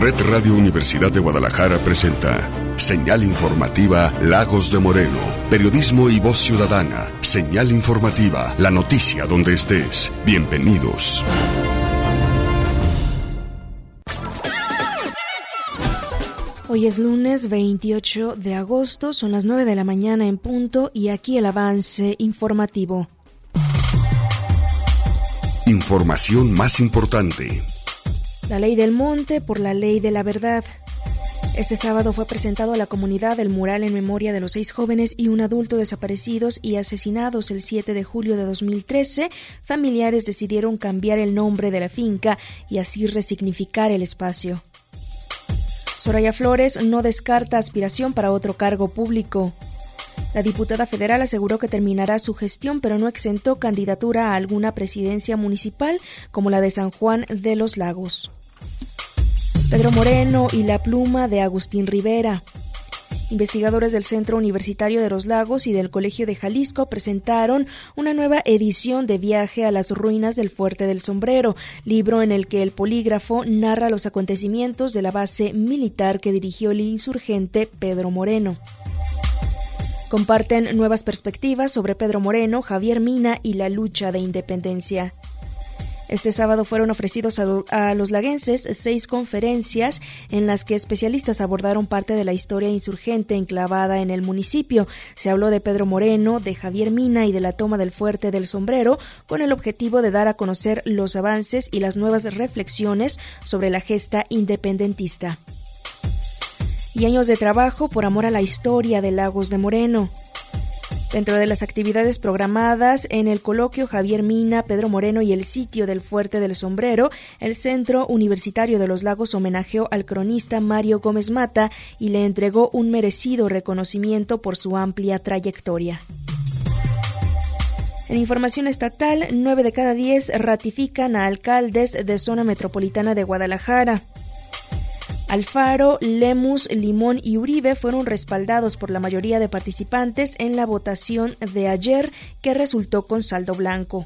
Red Radio Universidad de Guadalajara presenta Señal Informativa Lagos de Moreno. Periodismo y voz ciudadana. Señal Informativa, la noticia donde estés. Bienvenidos. Hoy es lunes 28 de agosto, son las 9 de la mañana en punto y aquí el avance informativo. Información más importante. La ley del monte por la ley de la verdad. Este sábado fue presentado a la comunidad el mural en memoria de los 6 jóvenes y un adulto desaparecidos y asesinados el 7 de julio de 2013. Familiares decidieron cambiar el nombre de la finca y así resignificar el espacio. Soraya Flores no descarta aspiración para otro cargo público. La diputada federal aseguró que terminará su gestión, pero no exentó candidatura a alguna presidencia municipal como la de San Juan de los Lagos. Pedro Moreno y la pluma de Agustín Rivera. Investigadores del Centro Universitario de los Lagos y del Colegio de Jalisco presentaron una nueva edición de Viaje a las ruinas del Fuerte del Sombrero, libro en el que el polígrafo narra los acontecimientos de la base militar que dirigió el insurgente Pedro Moreno. Comparten nuevas perspectivas sobre Pedro Moreno, Javier Mina y la lucha de independencia. Este sábado fueron ofrecidos a los laguenses 6 conferencias en las que especialistas abordaron parte de la historia insurgente enclavada en el municipio. Se habló de Pedro Moreno, de Javier Mina y de la toma del Fuerte del Sombrero, con el objetivo de dar a conocer los avances y las nuevas reflexiones sobre la gesta independentista. Y años de trabajo por amor a la historia de Lagos de Moreno. Dentro de las actividades programadas en el coloquio Javier Mina, Pedro Moreno y el sitio del Fuerte del Sombrero, el Centro Universitario de los Lagos homenajeó al cronista Mario Gómez Mata y le entregó un merecido reconocimiento por su amplia trayectoria. En información estatal, 9 de cada 10 ratifican a alcaldes de zona metropolitana de Guadalajara. Alfaro, Lemus, Limón y Uribe fueron respaldados por la mayoría de participantes en la votación de ayer, que resultó con saldo blanco.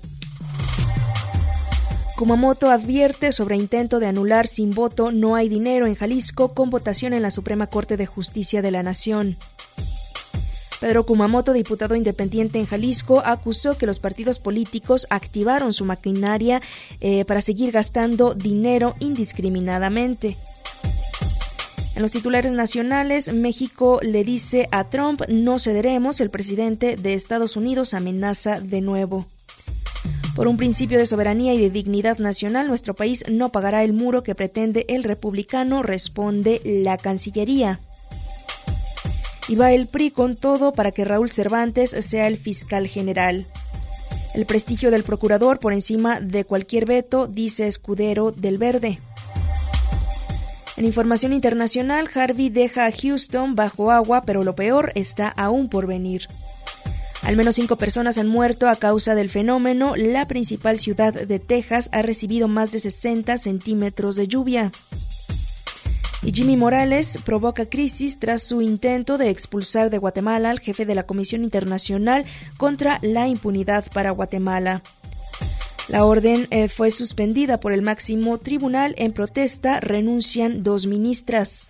Kumamoto advierte sobre intento de anular sin voto No hay dinero en Jalisco con votación en la Suprema Corte de Justicia de la Nación. Pedro Kumamoto, diputado independiente en Jalisco, acusó que los partidos políticos activaron su maquinaria para seguir gastando dinero indiscriminadamente. En los titulares nacionales, México le dice a Trump, no cederemos, el presidente de Estados Unidos amenaza de nuevo. Por un principio de soberanía y de dignidad nacional, nuestro país no pagará el muro que pretende el republicano, responde la Cancillería. Y va el PRI con todo para que Raúl Cervantes sea el fiscal general. El prestigio del procurador por encima de cualquier veto, dice Escudero del Verde. En información internacional, Harvey deja a Houston bajo agua, pero lo peor está aún por venir. Al menos 5 personas han muerto a causa del fenómeno. La principal ciudad de Texas ha recibido más de 60 centímetros de lluvia. Y Jimmy Morales provoca crisis tras su intento de expulsar de Guatemala al jefe de la Comisión Internacional contra la Impunidad para Guatemala. La orden fue suspendida por el máximo tribunal. En protesta renuncian 2 ministras.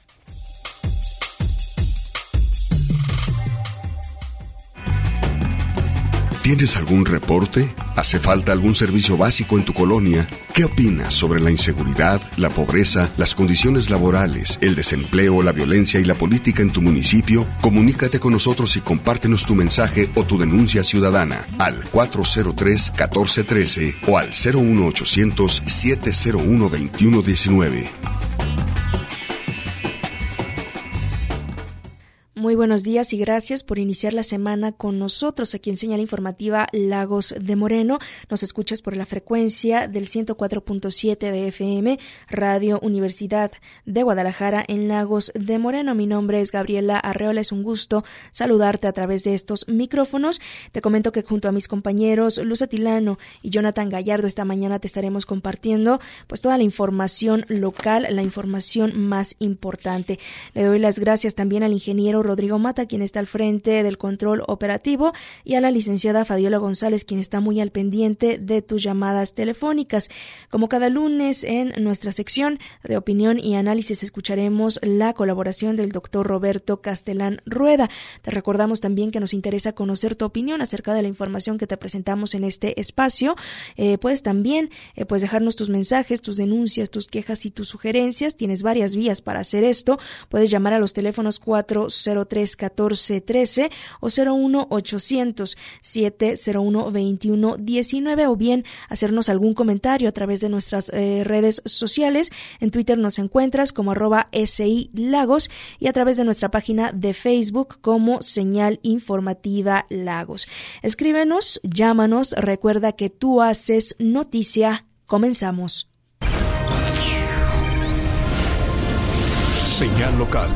¿Tienes algún reporte? ¿Hace falta algún servicio básico en tu colonia? ¿Qué opinas sobre la inseguridad, la pobreza, las condiciones laborales, el desempleo, la violencia y la política en tu municipio? Comunícate con nosotros y compártenos tu mensaje o tu denuncia ciudadana al 403-1413 o al 01800-701-2119. Muy buenos días y gracias por iniciar la semana con nosotros aquí en Señal Informativa Lagos de Moreno. Nos escuchas por la frecuencia del 104.7 de FM, Radio Universidad de Guadalajara en Lagos de Moreno. Mi nombre es Gabriela Arreola, es un gusto saludarte a través de estos micrófonos. Te comento que junto a mis compañeros Luz Atilano y Jonathan Gallardo esta mañana te estaremos compartiendo pues toda la información local, la información más importante. Le doy las gracias también al ingeniero Rodrigo Rodrigo Mata, quien está al frente del control operativo, y a la licenciada Fabiola González, quien está muy al pendiente de tus llamadas telefónicas. Como cada lunes, en nuestra sección de opinión y análisis escucharemos la colaboración del doctor Roberto Castelán Rueda. Te recordamos también que nos interesa conocer tu opinión acerca de la información que te presentamos en este espacio. Puedes también dejarnos tus mensajes, tus denuncias, tus quejas y tus sugerencias. Tienes varias vías para hacer esto. Puedes llamar a los teléfonos 403-1413 o 01800-701-2119 o bien hacernos algún comentario a través de nuestras redes sociales. En Twitter nos encuentras como @SI-Lagos y a través de nuestra página de Facebook como Señal Informativa Lagos. Escríbenos, llámanos, recuerda que tú haces noticia. Comenzamos. Señal local.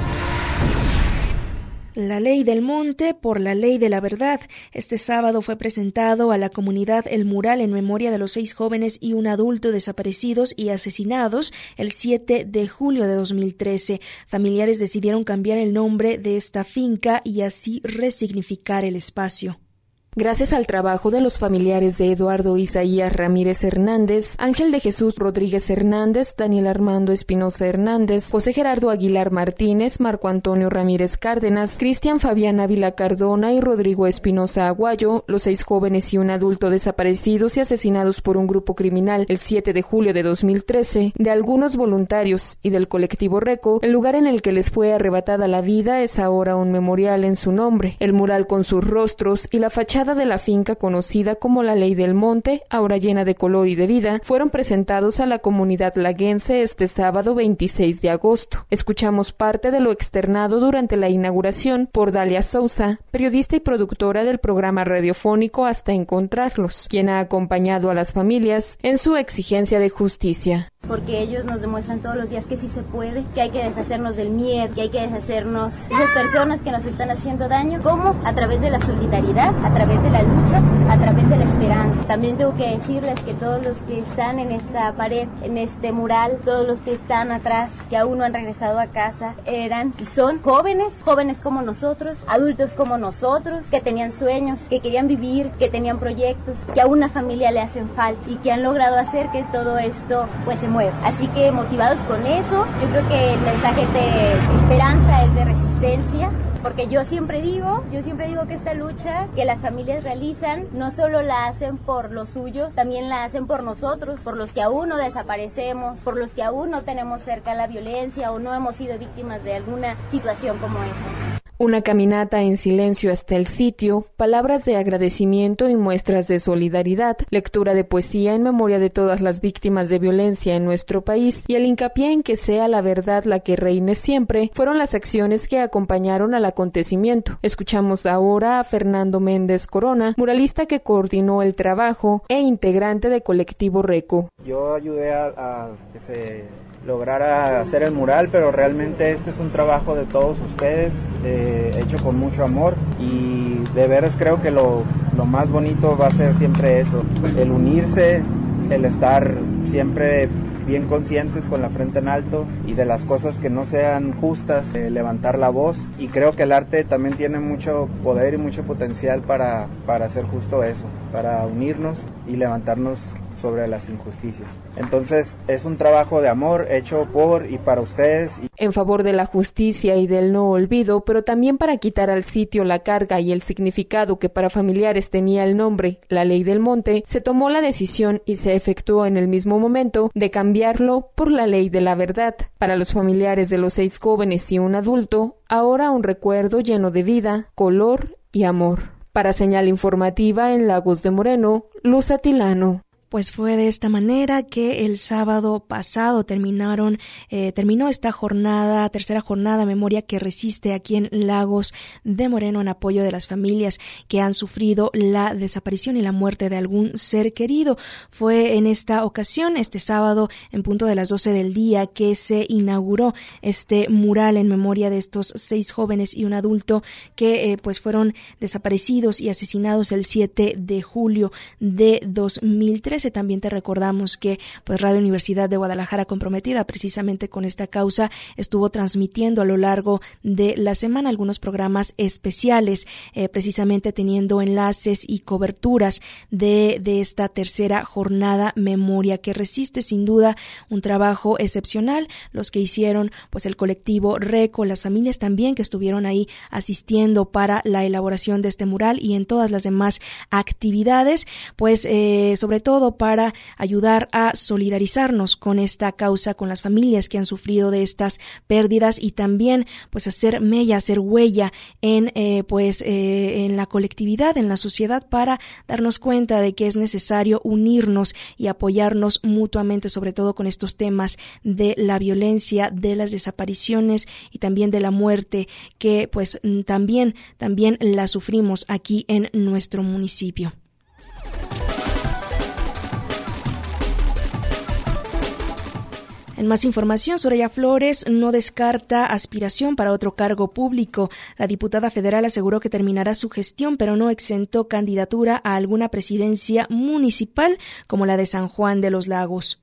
La Ley del Monte por la Ley de la Verdad. Este sábado fue presentado a la comunidad el mural en memoria de los 6 jóvenes y un adulto desaparecidos y asesinados el 7 de julio de 2013. Familiares decidieron cambiar el nombre de esta finca y así resignificar el espacio. Gracias al trabajo de los familiares de Eduardo Isaías Ramírez Hernández, Ángel de Jesús Rodríguez Hernández, Daniel Armando Espinosa Hernández, José Gerardo Aguilar Martínez, Marco Antonio Ramírez Cárdenas, Cristian Fabián Ávila Cardona y Rodrigo Espinosa Aguayo, los 6 jóvenes y un adulto desaparecidos y asesinados por un grupo criminal el 7 de julio de 2013, de algunos voluntarios y del colectivo RECO, el lugar en el que les fue arrebatada la vida es ahora un memorial en su nombre. El mural con sus rostros y la fachada de la finca conocida como la Ley del Monte, ahora llena de color y de vida, fueron presentados a la comunidad laguense este sábado 26 de agosto. Escuchamos parte de lo externado durante la inauguración por Dalia Sousa, periodista y productora del programa radiofónico Hasta Encontrarlos, quien ha acompañado a las familias en su exigencia de justicia. Porque ellos nos demuestran todos los días que sí se puede, que hay que deshacernos del miedo, que hay que deshacernos de esas personas que nos están haciendo daño, como a través de la solidaridad, a través de la lucha, a través de la esperanza. También tengo que decirles que todos los que están en esta pared, en este mural, todos los que están atrás, que aún no han regresado a casa, eran y son jóvenes como nosotros, adultos como nosotros, que tenían sueños, que querían vivir, que tenían proyectos, que a una familia le hacen falta y que han logrado hacer que todo esto pues se mueva. Así que motivados con eso, yo creo que el mensaje es de esperanza, es de resistencia, porque yo siempre digo que esta lucha que las familias realizan no solo la hacen por los suyos, también la hacen por nosotros, por los que aún no desaparecemos, por los que aún no tenemos cerca la violencia o no hemos sido víctimas de alguna situación como esa. Una caminata en silencio hasta el sitio, palabras de agradecimiento y muestras de solidaridad, lectura de poesía en memoria de todas las víctimas de violencia en nuestro país y el hincapié en que sea la verdad la que reine siempre fueron las acciones que acompañaron al acontecimiento. Escuchamos ahora a Fernando Méndez Corona, muralista que coordinó el trabajo e integrante de Colectivo RECO. Yo ayudé a que se lograra hacer el mural, pero realmente este es un trabajo de todos ustedes, hecho con mucho amor, y de veras creo que lo más bonito va a ser siempre eso, el unirse, el estar siempre bien conscientes con la frente en alto y de las cosas que no sean justas, levantar la voz, y creo que el arte también tiene mucho poder y mucho potencial para hacer justo eso, para unirnos y levantarnos sobre las injusticias. Entonces es un trabajo de amor hecho por y para ustedes. En favor de la justicia y del no olvido, pero también para quitar al sitio la carga y el significado que para familiares tenía el nombre, la Ley del Monte, se tomó la decisión y se efectuó en el mismo momento de cambiarlo por la Ley de la Verdad. Para los familiares de los 6 jóvenes y un adulto, ahora un recuerdo lleno de vida, color y amor. Para Señal Informativa en Lagos de Moreno, Luz Atilano. Pues fue de esta manera que el sábado pasado terminó esta jornada, tercera jornada Memoria que Resiste aquí en Lagos de Moreno en apoyo de las familias que han sufrido la desaparición y la muerte de algún ser querido. Fue en esta ocasión, este sábado, en punto de las 12 del día, que se inauguró este mural en memoria de estos 6 jóvenes y un adulto que pues fueron desaparecidos y asesinados el 7 de julio de 2013. 13. También te recordamos que pues Radio Universidad de Guadalajara, comprometida precisamente con esta causa, estuvo transmitiendo a lo largo de la semana algunos programas especiales, precisamente teniendo enlaces y coberturas de esta tercera jornada Memoria que Resiste. Sin duda un trabajo excepcional los que hicieron pues el colectivo RECO, las familias también que estuvieron ahí asistiendo para la elaboración de este mural y en todas las demás actividades, pues sobre todo para ayudar a solidarizarnos con esta causa, con las familias que han sufrido de estas pérdidas y también pues hacer mella, hacer huella en la colectividad, en la sociedad, para darnos cuenta de que es necesario unirnos y apoyarnos mutuamente, sobre todo con estos temas de la violencia, de las desapariciones y también de la muerte que pues también la sufrimos aquí en nuestro municipio. En más información, Soraya Flores no descarta aspiración para otro cargo público. La diputada federal aseguró que terminará su gestión, pero no exentó candidatura a alguna presidencia municipal como la de San Juan de los Lagos.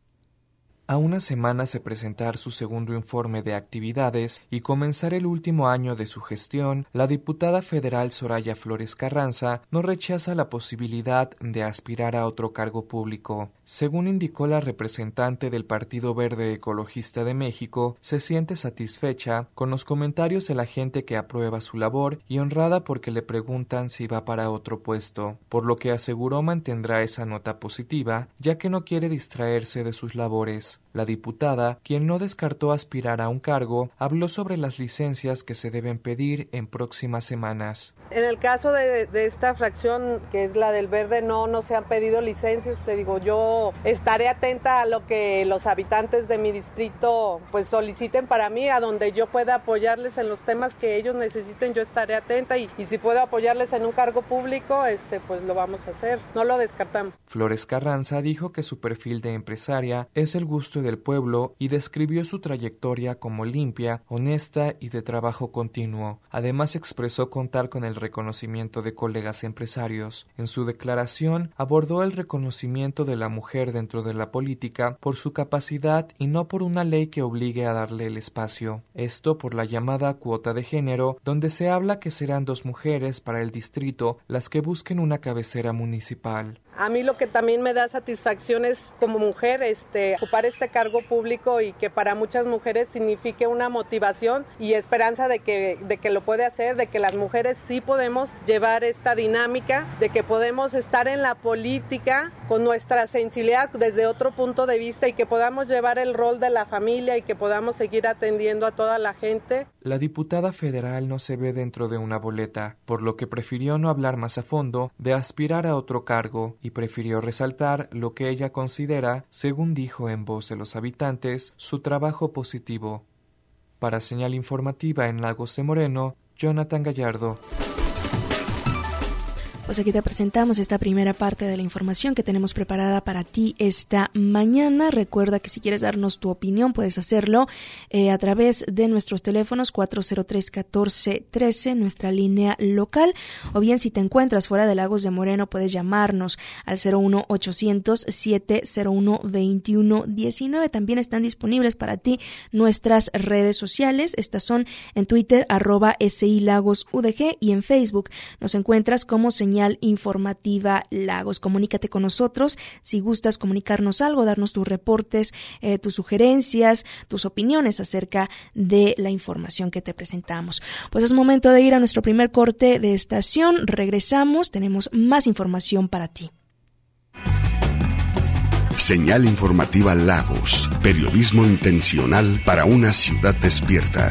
A unas semanas de presentar su segundo informe de actividades y comenzar el último año de su gestión, la diputada federal Soraya Flores Carranza no rechaza la posibilidad de aspirar a otro cargo público. Según indicó la representante del Partido Verde Ecologista de México, se siente satisfecha con los comentarios de la gente que aprueba su labor y honrada porque le preguntan si va para otro puesto, por lo que aseguró mantendrá esa nota positiva, ya que no quiere distraerse de sus labores. La diputada, quien no descartó aspirar a un cargo, habló sobre las licencias que se deben pedir en próximas semanas. En el caso de esta fracción, que es la del Verde, no se han pedido licencias. Te digo, yo estaré atenta a lo que los habitantes de mi distrito pues soliciten para mí, a donde yo pueda apoyarles en los temas que ellos necesiten, yo estaré atenta y si puedo apoyarles en un cargo público, pues lo vamos a hacer, no lo descartamos. Flores Carranza dijo que su perfil de empresaria es el gusto del pueblo y describió su trayectoria como limpia, honesta y de trabajo continuo. Además expresó contar con el reconocimiento de colegas empresarios. En su declaración abordó el reconocimiento de la mujer dentro de la política por su capacidad y no por una ley que obligue a darle el espacio. Esto por la llamada cuota de género, donde se habla que serán 2 mujeres para el distrito las que busquen una cabecera municipal. A mí lo que también me da satisfacción es como mujer ocupar este cargo público y que para muchas mujeres signifique una motivación y esperanza de que lo puede hacer, de que las mujeres sí podemos llevar esta dinámica, de que podemos estar en la política con nuestra sensibilidad desde otro punto de vista y que podamos llevar el rol de la familia y que podamos seguir atendiendo a toda la gente. La diputada federal no se ve dentro de una boleta, por lo que prefirió no hablar más a fondo de aspirar a otro cargo y prefirió resaltar lo que ella considera, según dijo en voz de los habitantes, su trabajo positivo. Para Señal Informativa en Lagos de Moreno, Jonathan Gallardo. Pues aquí te presentamos esta primera parte de la información que tenemos preparada para ti esta mañana. Recuerda que si quieres darnos tu opinión puedes hacerlo a través de nuestros teléfonos 403-1413, nuestra línea local, o bien si te encuentras fuera de Lagos de Moreno puedes llamarnos al 01800-701-2119. También están disponibles para ti nuestras redes sociales. Estas son en Twitter @SILagosUDG y en Facebook nos encuentras como Señal Informativa Lagos. Comunícate con nosotros si gustas comunicarnos algo, darnos tus reportes, tus sugerencias, tus opiniones acerca de la información que te presentamos. Pues es momento de ir a nuestro primer corte de estación. Regresamos, tenemos más información para ti. Señal Informativa Lagos, periodismo intencional para una ciudad despierta.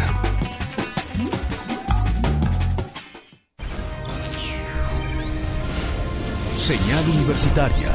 Señal Universitaria.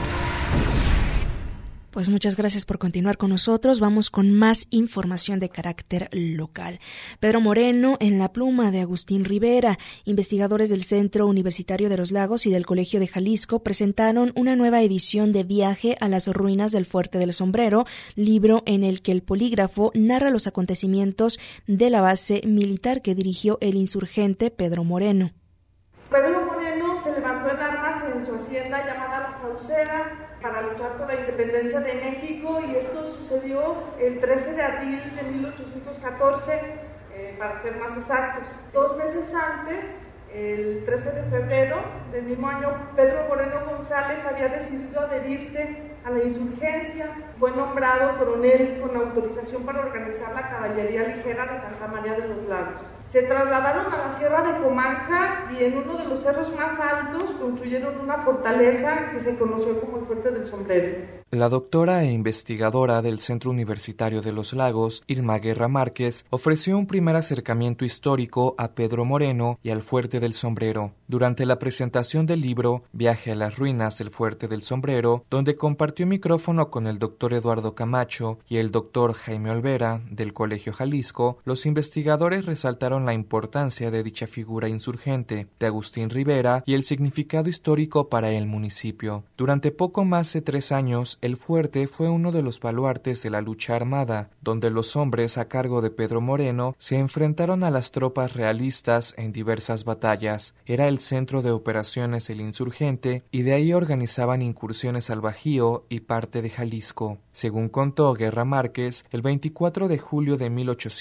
Pues muchas gracias por continuar con nosotros. Vamos con más información de carácter local. Pedro Moreno en la pluma de Agustín Rivera. Investigadores del Centro Universitario de los Lagos y del Colegio de Jalisco presentaron una nueva edición de Viaje a las ruinas del Fuerte del Sombrero, libro en el que el polígrafo narra los acontecimientos de la base militar que dirigió el insurgente Pedro Moreno. Pedro Moreno se levantó en armas en su hacienda llamada La Sauceda para luchar por la independencia de México, y esto sucedió el 13 de abril de 1814, para ser más exactos. 2 meses antes, el 13 de febrero del mismo año, Pedro Moreno González había decidido adherirse a la insurgencia. Fue nombrado coronel con autorización para organizar la caballería ligera de Santa María de los Lagos. Se trasladaron a la Sierra de Comanja y en uno de los cerros más altos construyeron una fortaleza que se conoció como el Fuerte del Sombrero. La doctora e investigadora del Centro Universitario de los Lagos, Irma Guerra Márquez, ofreció un primer acercamiento histórico a Pedro Moreno y al Fuerte del Sombrero. Durante la presentación del libro Viaje a las ruinas del Fuerte del Sombrero, donde compartió micrófono con el doctor Eduardo Camacho y el doctor Jaime Olvera, del Colegio Jalisco, los investigadores resaltaron la importancia de dicha figura insurgente, de Agustín Rivera, y el significado histórico para el municipio. Durante poco más de 3 años, el fuerte fue uno de los baluartes de la lucha armada, donde los hombres a cargo de Pedro Moreno se enfrentaron a las tropas realistas en diversas batallas. Era el centro de operaciones del insurgente y de ahí organizaban incursiones al Bajío y parte de Jalisco. Según contó Guerra Márquez, el 24 de julio de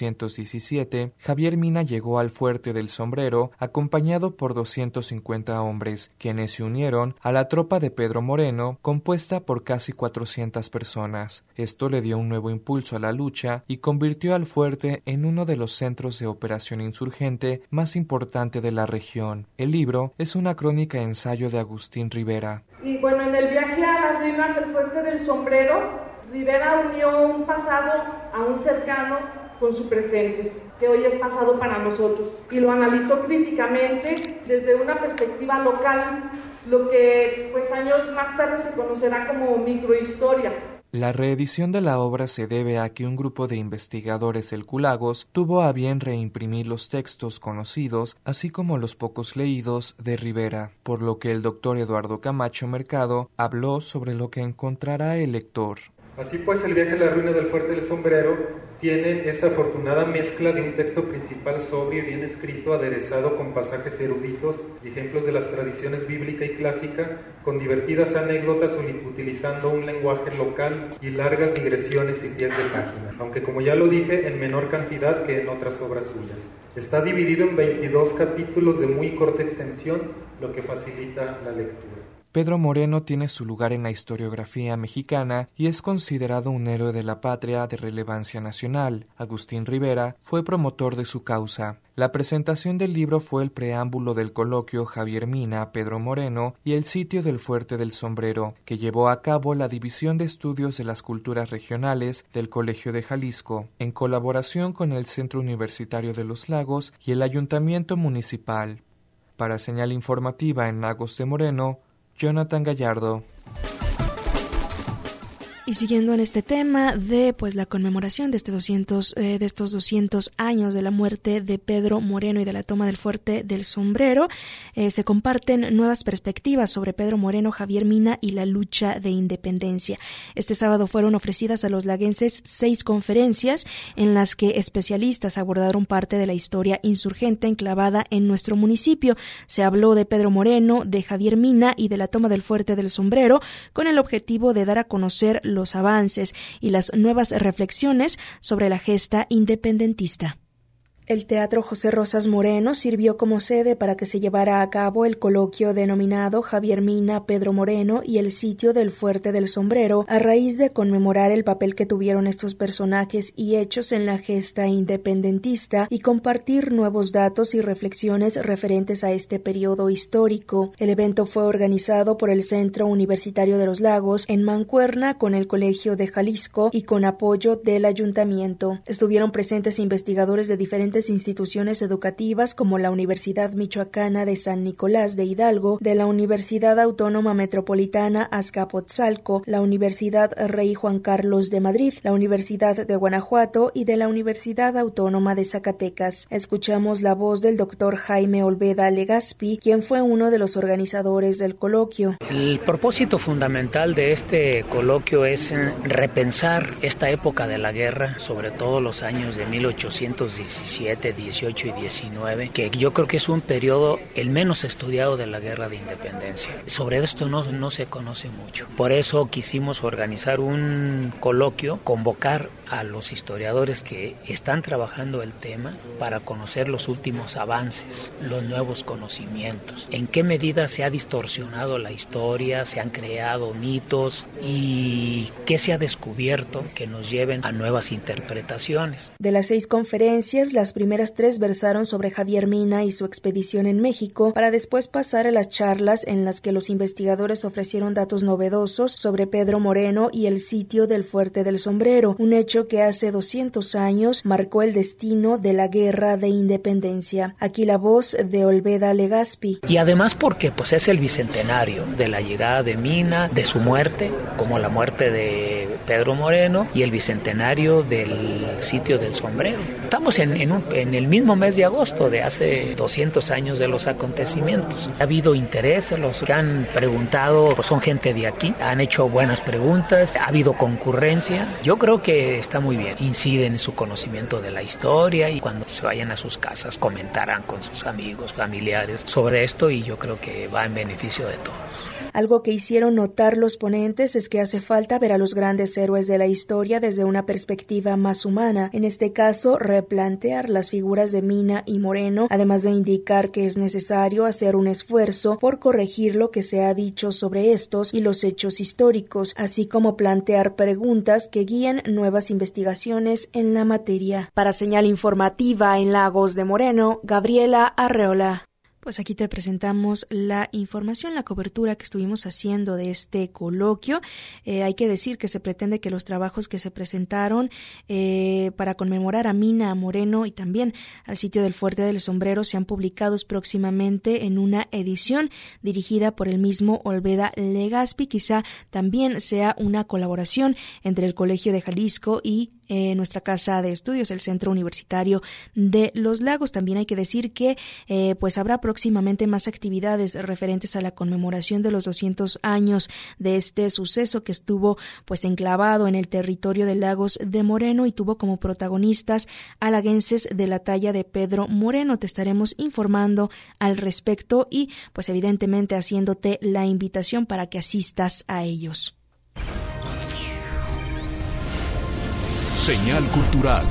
1817, Javier Mina llegó al Fuerte del Sombrero acompañado por 250 hombres, quienes se unieron a la tropa de Pedro Moreno, compuesta por casi 400 personas. Esto le dio un nuevo impulso a la lucha y convirtió al fuerte en uno de los centros de operación insurgente más importante de la región. El libro es una crónica-ensayo de Agustín Rivera. Y bueno, en el viaje a las ruinas del Fuerte del Sombrero, Rivera unió un pasado a un cercano con su presente, que hoy es pasado para nosotros, y lo analizó críticamente desde una perspectiva local, lo que pues años más tarde se conocerá como microhistoria. La reedición de la obra se debe a que un grupo de investigadores del Culagos tuvo a bien reimprimir los textos conocidos, así como los pocos leídos de Rivera, por lo que el doctor Eduardo Camacho Mercado habló sobre lo que encontrará el lector. Así pues, el viaje a las ruinas del Fuerte del Sombrero tiene esa afortunada mezcla de un texto principal sobrio y bien escrito, aderezado con pasajes eruditos y ejemplos de las tradiciones bíblica y clásica, con divertidas anécdotas utilizando un lenguaje local y largas digresiones y pies de página, aunque como ya lo dije, en menor cantidad que en otras obras suyas. Está dividido en 22 capítulos de muy corta extensión, lo que facilita la lectura. Pedro Moreno tiene su lugar en la historiografía mexicana y es considerado un héroe de la patria de relevancia nacional. Agustín Rivera fue promotor de su causa. La presentación del libro fue el preámbulo del coloquio Javier Mina, Pedro Moreno y el sitio del Fuerte del Sombrero, que llevó a cabo la División de Estudios de las Culturas Regionales del Colegio de Jalisco, en colaboración con el Centro Universitario de los Lagos y el Ayuntamiento Municipal. Para Señal Informativa en Lagos de Moreno, Jonathan Gallardo. Y siguiendo en este tema de la conmemoración de estos 200 años de la muerte de Pedro Moreno y de la toma del Fuerte del Sombrero, se comparten nuevas perspectivas sobre Pedro Moreno, Javier Mina y la lucha de independencia. Este sábado fueron ofrecidas a los laguenses 6 conferencias en las que especialistas abordaron parte de la historia insurgente enclavada en nuestro municipio. Se habló de Pedro Moreno, de Javier Mina y de la toma del Fuerte del Sombrero, con el objetivo de dar a conocer los avances y las nuevas reflexiones sobre la gesta independentista. El Teatro José Rosas Moreno sirvió como sede para que se llevara a cabo el coloquio denominado Javier Mina, Pedro Moreno y el sitio del Fuerte del Sombrero, a raíz de conmemorar el papel que tuvieron estos personajes y hechos en la gesta independentista y compartir nuevos datos y reflexiones referentes a este periodo histórico. El evento fue organizado por el Centro Universitario de los Lagos en mancuerna con el Colegio de Jalisco y con apoyo del Ayuntamiento. Estuvieron presentes investigadores de diferentes instituciones educativas como la Universidad Michoacana de San Nicolás de Hidalgo, de la Universidad Autónoma Metropolitana Azcapotzalco, la Universidad Rey Juan Carlos de Madrid, la Universidad de Guanajuato y de la Universidad Autónoma de Zacatecas. Escuchamos la voz del doctor Jaime Olvera Legaspi, quien fue uno de los organizadores del coloquio. El propósito fundamental de este coloquio es repensar esta época de la guerra, sobre todo los años de 1817 17, 18 y 19, que yo creo que es un periodo el menos estudiado de la Guerra de Independencia. Sobre esto no se conoce mucho. Por eso quisimos organizar un coloquio, convocar a los historiadores que están trabajando el tema para conocer los últimos avances, los nuevos conocimientos, en qué medida se ha distorsionado la historia, se han creado mitos y qué se ha descubierto que nos lleven a nuevas interpretaciones. De las 6 conferencias, las primeras 3 versaron sobre Javier Mina y su expedición en México, para después pasar a las charlas en las que los investigadores ofrecieron datos novedosos sobre Pedro Moreno y el sitio del Fuerte del Sombrero, un hecho que hace 200 años marcó el destino de la Guerra de Independencia. Aquí la voz de Olveda Legazpi. Y además porque pues es el bicentenario de la llegada de Mina, de su muerte, como la muerte de Pedro Moreno, y el bicentenario del sitio del Sombrero. Estamos en el mismo mes de agosto de hace 200 años de los acontecimientos. Ha habido interés, los que han preguntado pues son gente de aquí, han hecho buenas preguntas, ha habido concurrencia. Yo creo que está muy bien, inciden en su conocimiento de la historia y cuando se vayan a sus casas comentarán con sus amigos, familiares sobre esto y yo creo que va en beneficio de todos. Algo que hicieron notar los ponentes es que hace falta ver a los grandes héroes de la historia desde una perspectiva más humana, en este caso replantear las figuras de Mina y Moreno, además de indicar que es necesario hacer un esfuerzo por corregir lo que se ha dicho sobre estos y los hechos históricos, así como plantear preguntas que guíen nuevas investigaciones en la materia. Para Señal Informativa en Lagos de Moreno, Gabriela Arreola. Pues aquí te presentamos la información, la cobertura que estuvimos haciendo de este coloquio. Hay que decir que se pretende que los trabajos que se presentaron para conmemorar a Mina, a Moreno y también al sitio del Fuerte del Sombrero sean publicados próximamente en una edición dirigida por el mismo Olveda Legazpi. Quizá también sea una colaboración entre el Colegio de Jalisco y nuestra casa de estudios, el Centro Universitario de Los Lagos. También hay que decir que pues habrá próximamente más actividades referentes a la conmemoración de los 200 años de este suceso que estuvo pues enclavado en el territorio de Lagos de Moreno y tuvo como protagonistas alaguenses de la talla de Pedro Moreno. Te estaremos informando al respecto y pues evidentemente haciéndote la invitación para que asistas a ellos. Señal Cultural.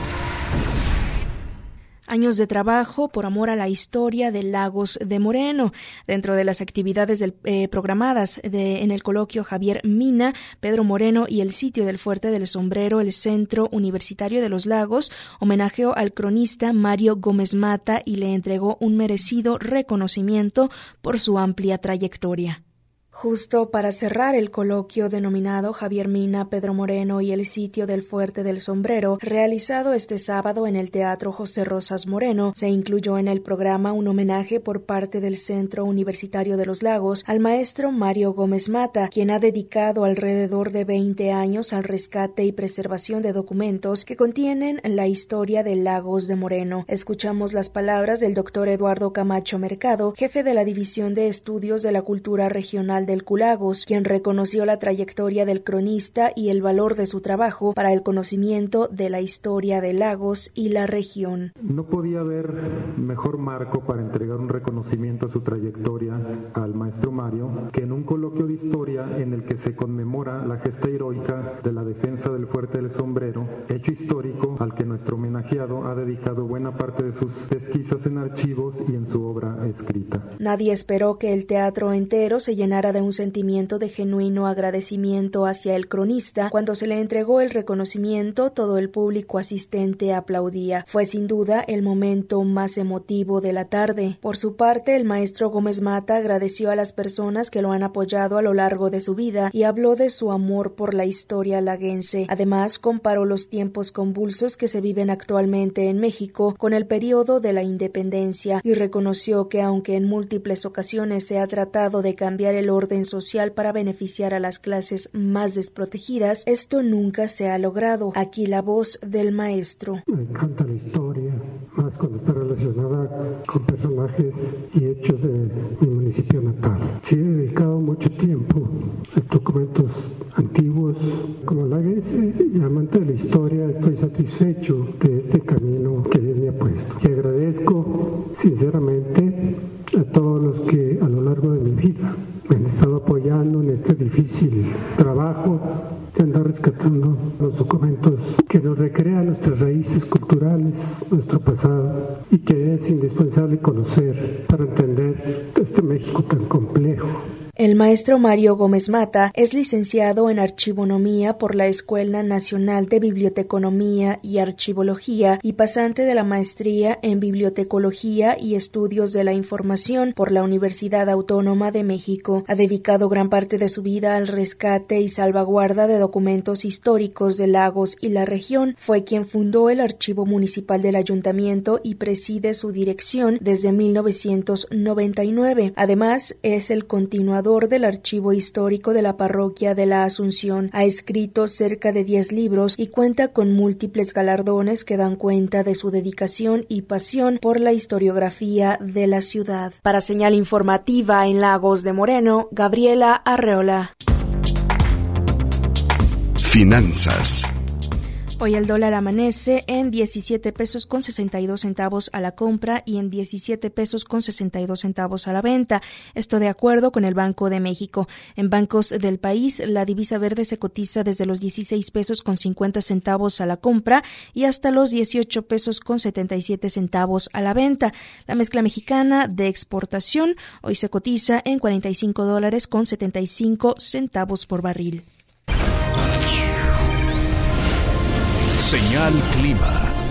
Años de trabajo por amor a la historia de Lagos de Moreno. Dentro de las actividades programadas en el coloquio Javier Mina, Pedro Moreno y el sitio del Fuerte del Sombrero, el Centro Universitario de Los Lagos homenajeó al cronista Mario Gómez Mata y le entregó un merecido reconocimiento por su amplia trayectoria. Justo para cerrar el coloquio denominado Javier Mina, Pedro Moreno y el sitio del Fuerte del Sombrero, realizado este sábado en el Teatro José Rosas Moreno, se incluyó en el programa un homenaje por parte del Centro Universitario de Los Lagos al maestro Mario Gómez Mata, quien ha dedicado alrededor de 20 años al rescate y preservación de documentos que contienen la historia de Lagos de Moreno. Escuchamos las palabras del doctor Eduardo Camacho Mercado, jefe de la División de Estudios de la Cultura Regional del Culagos, quien reconoció la trayectoria del cronista y el valor de su trabajo para el conocimiento de la historia de Lagos y la región. No podía haber mejor marco para entregar un reconocimiento a su trayectoria al maestro Mario que en un coloquio de historia en el que se conmemora la gesta heroica de la defensa del Fuerte del Sombrero, hecho histórico al que nuestro homenajeado ha dedicado buena parte de sus pesquisas en archivos y en su obra escrita. Nadie esperó que el teatro entero se llenara de un sentimiento de genuino agradecimiento hacia el cronista. Cuando se le entregó el reconocimiento, todo el público asistente aplaudía. Fue sin duda el momento más emotivo de la tarde. Por su parte, el maestro Gómez Mata agradeció a las personas que lo han apoyado a lo largo de su vida y habló de su amor por la historia laguense. Además, comparó los tiempos convulsos que se viven actualmente en México con el periodo de la independencia y reconoció que aunque en múltiples ocasiones se ha tratado de cambiar el orden social para beneficiar a las clases más desprotegidas, esto nunca se ha logrado. Aquí la voz del maestro. Me encanta la historia, más cuando está relacionada con personajes y hechos de mi municipio natal. Sí, he dedicado mucho tiempo a documentos antiguos. Como laguense y amante de la historia, estoy satisfecho de este camino que viene apoyando documentos que nos recrean nuestras raíces culturales, nuestro pasado, y que es indispensable conocer para entender este México tan complejo. El maestro Mario Gómez Mata es licenciado en Archivonomía por la Escuela Nacional de Biblioteconomía y Archivología y pasante de la maestría en Bibliotecología y Estudios de la Información por la Universidad Autónoma de México. Ha dedicado gran parte de su vida al rescate y salvaguarda de documentos históricos de Lagos y la región. Fue quien fundó el Archivo Municipal del Ayuntamiento y preside su dirección desde 1999. Además, es el continuador del Archivo Histórico de la Parroquia de la Asunción. Ha escrito cerca de 10 libros y cuenta con múltiples galardones que dan cuenta de su dedicación y pasión por la historiografía de la ciudad. Para Señal Informativa en Lagos de Moreno, Gabriela Arreola. Finanzas. Hoy el dólar amanece en 17 pesos con 62 centavos a la compra y en 17 pesos con 62 centavos a la venta. Esto de acuerdo con el Banco de México. En bancos del país, la divisa verde se cotiza desde los 16 pesos con 50 centavos a la compra y hasta los 18 pesos con 77 centavos a la venta. La mezcla mexicana de exportación hoy se cotiza en $45 con 75 centavos por barril. Señal Clima.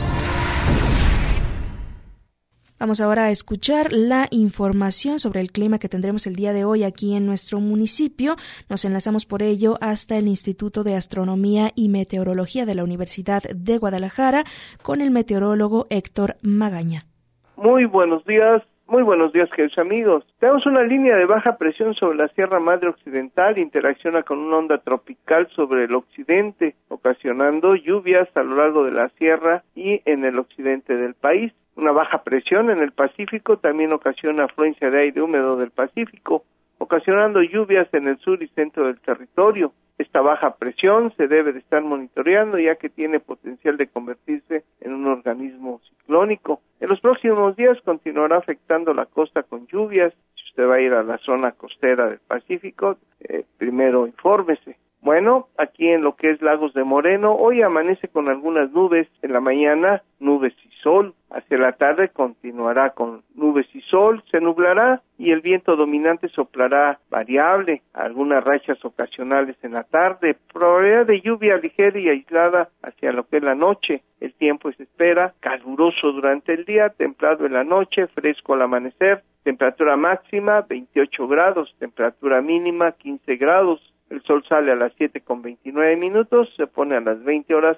Vamos ahora a escuchar la información sobre el clima que tendremos el día de hoy aquí en nuestro municipio. Nos enlazamos por ello hasta el Instituto de Astronomía y Meteorología de la Universidad de Guadalajara con el meteorólogo Héctor Magaña. Muy buenos días, queridos amigos. Tenemos una línea de baja presión sobre la Sierra Madre Occidental, interacciona con una onda tropical sobre el occidente, ocasionando lluvias a lo largo de la sierra y en el occidente del país. Una baja presión en el Pacífico también ocasiona afluencia de aire húmedo del Pacífico, ocasionando lluvias en el sur y centro del territorio. Esta baja presión se debe de estar monitoreando ya que tiene potencial de convertirse en un organismo ciclónico. En los próximos días continuará afectando la costa con lluvias. Si usted va a ir a la zona costera del Pacífico, primero infórmese. Bueno, aquí en lo que es Lagos de Moreno, hoy amanece con algunas nubes, en la mañana nubes y sol, hacia la tarde continuará con nubes y sol, se nublará y el viento dominante soplará variable, algunas rachas ocasionales en la tarde, probabilidad de lluvia ligera y aislada hacia lo que es la noche. El tiempo se espera caluroso durante el día, templado en la noche, fresco al amanecer, temperatura máxima 28 grados, temperatura mínima 15 grados. El sol sale a las 7:29, se pone a las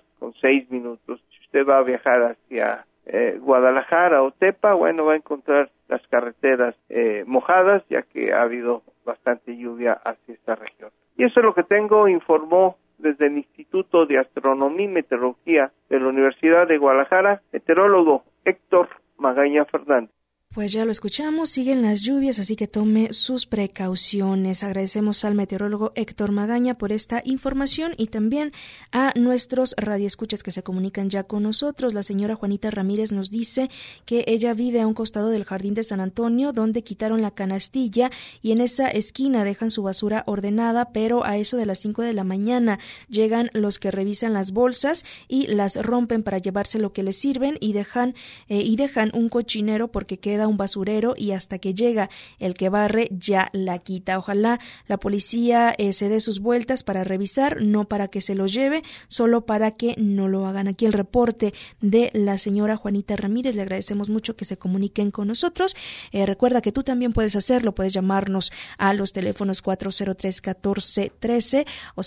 20:06. Si usted va a viajar hacia Guadalajara o Tepa, bueno, va a encontrar las carreteras mojadas, ya que ha habido bastante lluvia hacia esta región. Y eso es lo que tengo, informó desde el Instituto de Astronomía y Meteorología de la Universidad de Guadalajara, meteorólogo Héctor Magaña Fernández. Pues ya lo escuchamos, siguen las lluvias, así que tome sus precauciones. Agradecemos al meteorólogo Héctor Magaña por esta información y también a nuestros radioescuchas que se comunican ya con nosotros. La señora Juanita Ramírez nos dice que ella vive a un costado del Jardín de San Antonio, donde quitaron la canastilla y en esa esquina dejan su basura ordenada, pero a eso de las 5 de la mañana llegan los que revisan las bolsas y las rompen para llevarse lo que les sirven y dejan un cochinero porque queda un basurero y hasta que llega el que barre ya la quita. Ojalá la policía se dé sus vueltas para revisar, no para que se lo lleve, solo para que no lo hagan. Aquí el reporte de la señora Juanita Ramírez. Le agradecemos mucho que se comuniquen con nosotros. Recuerda que tú también puedes hacerlo, puedes llamarnos a los teléfonos 403-1413 o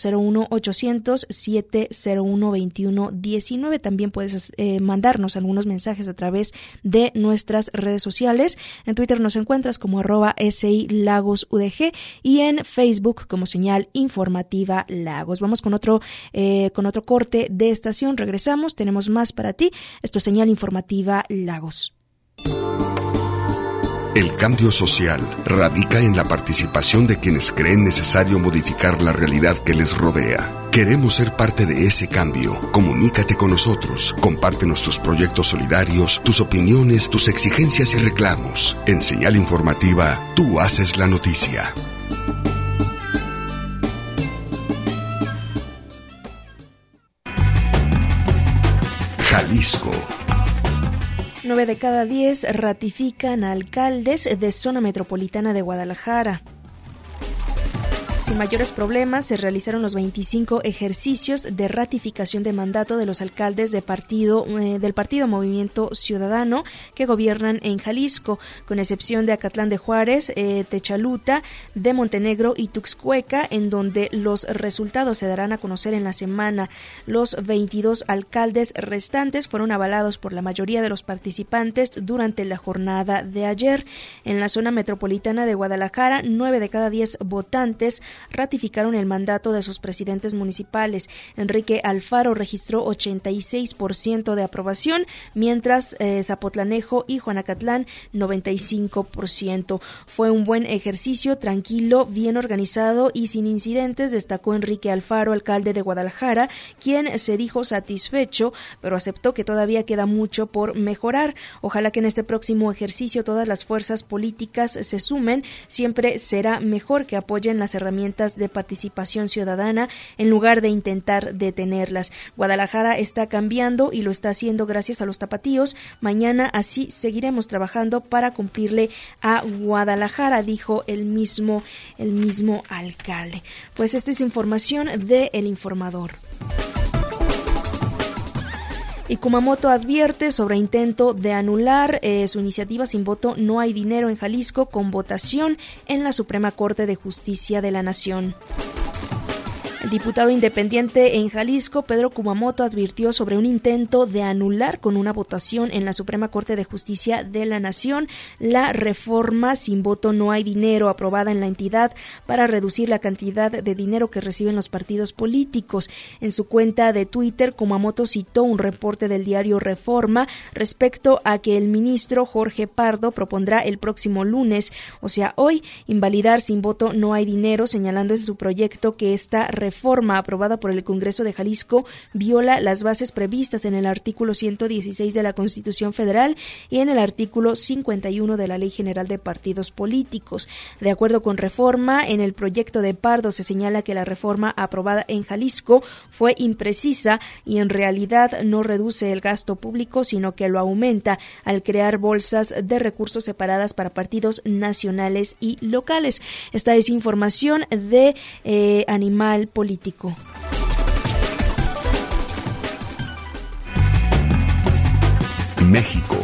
01800-701-2119. También puedes mandarnos algunos mensajes a través de nuestras redes sociales. En Twitter nos encuentras como @SI-LagosUDG y en Facebook como Señal Informativa Lagos. Vamos con otro corte de estación. Regresamos, tenemos más para ti. Esto es Señal Informativa Lagos. El cambio social radica en la participación de quienes creen necesario modificar la realidad que les rodea. Queremos ser parte de ese cambio. Comunícate con nosotros. Compártenos tus proyectos solidarios, tus opiniones, tus exigencias y reclamos. En Señal Informativa, tú haces la noticia. Jalisco. 9 de cada 10 ratifican a alcaldes de zona metropolitana de Guadalajara. Sin mayores problemas, se realizaron los 25 ejercicios de ratificación de mandato de los alcaldes del partido Movimiento Ciudadano que gobiernan en Jalisco, con excepción de Acatlán de Juárez, Techaluta, de Montenegro y Tuxcueca, en donde los resultados se darán a conocer en la semana. Los 22 alcaldes restantes fueron avalados por la mayoría de los participantes durante la jornada de ayer. En la zona metropolitana de Guadalajara, 9 de cada 10 votantes ratificaron el mandato de sus presidentes municipales. Enrique Alfaro registró 86% de aprobación, mientras Zapotlanejo y Juanacatlán 95%. Fue un buen ejercicio, tranquilo, bien organizado y sin incidentes, destacó Enrique Alfaro, alcalde de Guadalajara, quien se dijo satisfecho, pero aceptó que todavía queda mucho por mejorar. Ojalá que en este próximo ejercicio todas las fuerzas políticas se sumen. Siempre será mejor que apoyen las herramientas de participación ciudadana en lugar de intentar detenerlas. Guadalajara está cambiando y lo está haciendo gracias a los tapatíos. Mañana así seguiremos trabajando para cumplirle a Guadalajara, dijo el mismo alcalde. Pues esta es información de El Informador. Y Kumamoto advierte sobre intento de anular su iniciativa Sin Voto No Hay Dinero en Jalisco con votación en la Suprema Corte de Justicia de la Nación. El diputado independiente en Jalisco, Pedro Kumamoto, advirtió sobre un intento de anular con una votación en la Suprema Corte de Justicia de la Nación la reforma Sin Voto No Hay Dinero aprobada en la entidad para reducir la cantidad de dinero que reciben los partidos políticos. En su cuenta de Twitter, Kumamoto citó un reporte del diario Reforma respecto a que el ministro Jorge Pardo propondrá el próximo lunes, o sea hoy, invalidar Sin Voto No Hay Dinero, señalando en su proyecto que esta reforma aprobada por el Congreso de Jalisco viola las bases previstas en el artículo 116 de la Constitución Federal y en el artículo 51 de la Ley General de Partidos Políticos. De acuerdo con Reforma, en el proyecto de Pardo se señala que la reforma aprobada en Jalisco fue imprecisa y en realidad no reduce el gasto público, sino que lo aumenta al crear bolsas de recursos separadas para partidos nacionales y locales. Esta es información de Animal Político. México.